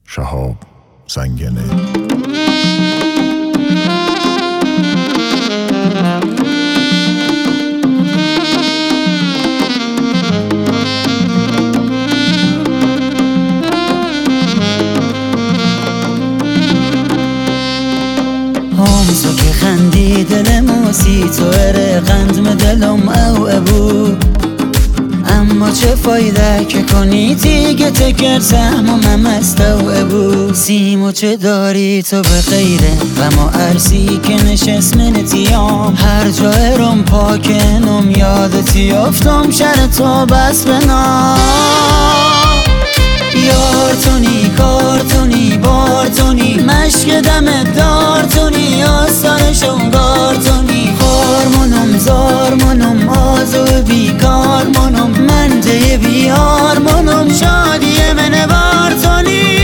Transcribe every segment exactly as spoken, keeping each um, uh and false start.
شهاب زنگنه. همزو که خندی دل موسی تو اره قندم دلم او ابو، اما چه فایده که کنی تیگه تکر سهم و ممست او ابو. سیمو چه داری تو به غیره غم و عرصی که نشست من تیام، هر جا ارم پاکنم یادتی افتم شر تو بس بنا. یار تونی کار تونی بار تونی مشک دم دار تونی آستان شنگار تونی خار منم زار منم آزو بیکار منم منده بیار منم شادی من بار تونی.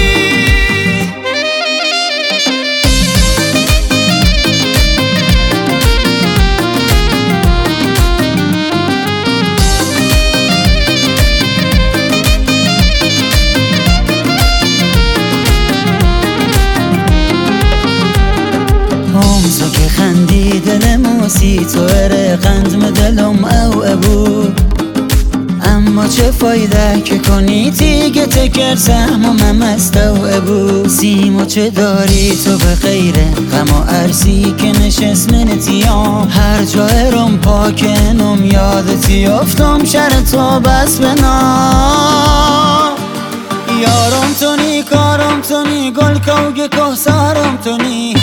همزو که خندی دل موسی تو اره قندم دلم او ابو، اما چه فایده که کنی تیگه تکر سهم و ممست او ابو. سیمو چه داری تو به غیره غم و عرصی که نشست من تیام، هر جا ارم پاکنم یادتی افتم شر تو بس بنا. یارم تونی کارم تونی گل کوگ که سارم تونی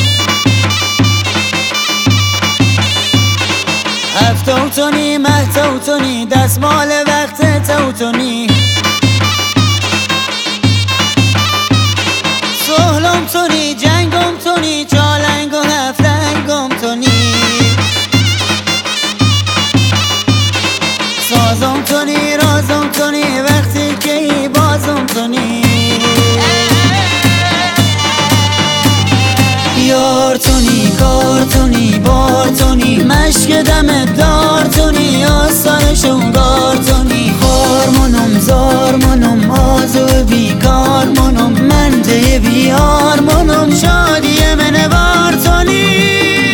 هفتو تونی مهتو تونی دستمال وقت تو تونی سهلم تونی جنگم تونی چالنگ و هفتنگم تونی سازم تونی رازم تونی وقتی که ای بازم تونی. یار تونی کار تونی بار تونی مشک دم دار تونی آستان شنگار تونی خار منم زار منم آزو بیکار منم منده بیار منم شادی من بار تونی.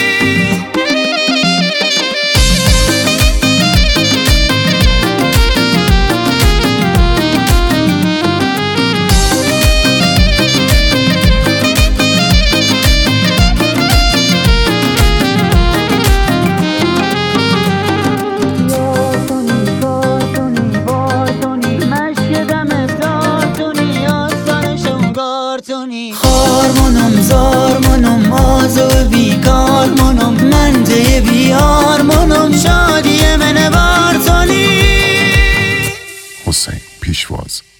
خار منم زار منم آزو بیکار منم منده بیار منم شادی من بار تونی. حسین پیشواز.